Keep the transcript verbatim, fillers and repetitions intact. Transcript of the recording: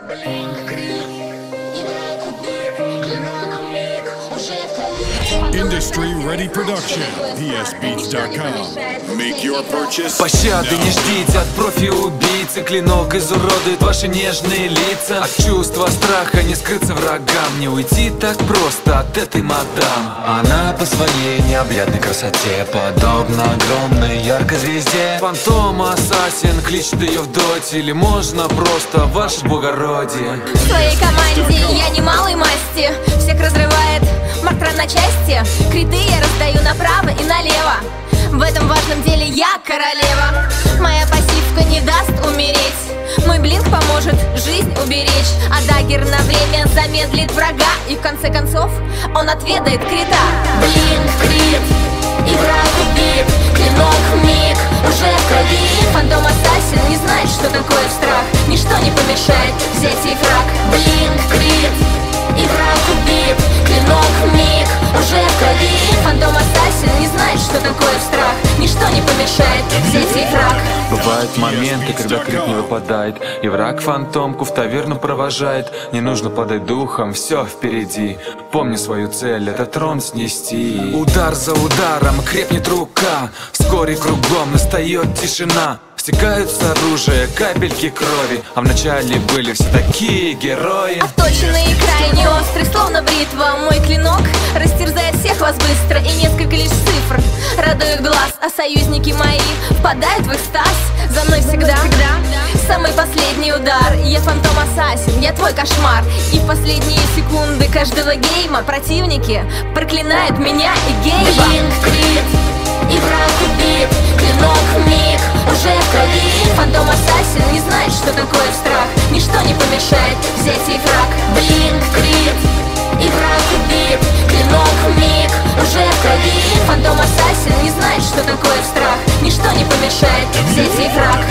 Industry Ready Production, P S Beats dot com. Make your purchase. Пощады не ждите от профи-убийцы. Клинок изуродует ваши нежные лица. От чувства страха не скрыться врагам. Не уйти так просто от этой мадам. Она по своей необъятной красоте подобна огромной яркой звезде. Фантом Ассасин кличет ее в доте. Или можно просто ваше благородие. В своей команде я немалой масти. Всех разрывает Мартран на части. Криты я раздаю направо и налево. В этом важном деле я королева. Моя пассивка не даст умереть. Мой блинк поможет жизнь уберечь. А даггер на время замедлит врага. И в конце концов он отведает крита. Блинк, крит, и враг убит. Клинок миг, уже в крови. Фантом Ассасин не знает, что такое страх. Ничто не помешает взять их враг. Блинк, крит, и враг убит. Клинок миг, уже в крови. Фантом Ассасин не знает, что такое страх. Ничто не помешает взять их враг. Бывают моменты, когда крик не выпадает, и враг фантомку в таверну провожает. Не нужно падать духом, все впереди. Помни свою цель, это трон снести. Удар за ударом крепнет рука. Вскоре кругом настает тишина. Стекают с оружия капельки крови. А вначале были все такие герои. Отточенный и крайне острый, словно бритва. Мой клинок растерзает всех вас быстро. И несколько лишь цифр радуют глаз. А союзники мои впадают в экстаз. За мной всегда, всегда самый последний удар. Я Фантом Ассасин, я твой кошмар. И в последние секунды каждого гейма противники проклинают меня и Гейба. Блинк, крит, и враг убит. Клинок миг, уже в крови. Фантом Ассасин не знает, что такое страх. Ничто не помешает взять их враг. Блинк, крит, и враг убит. Клинок миг, уже в крови. Фантом Ассасин не знает, что такое страх. Ничто не помешает взять их враг.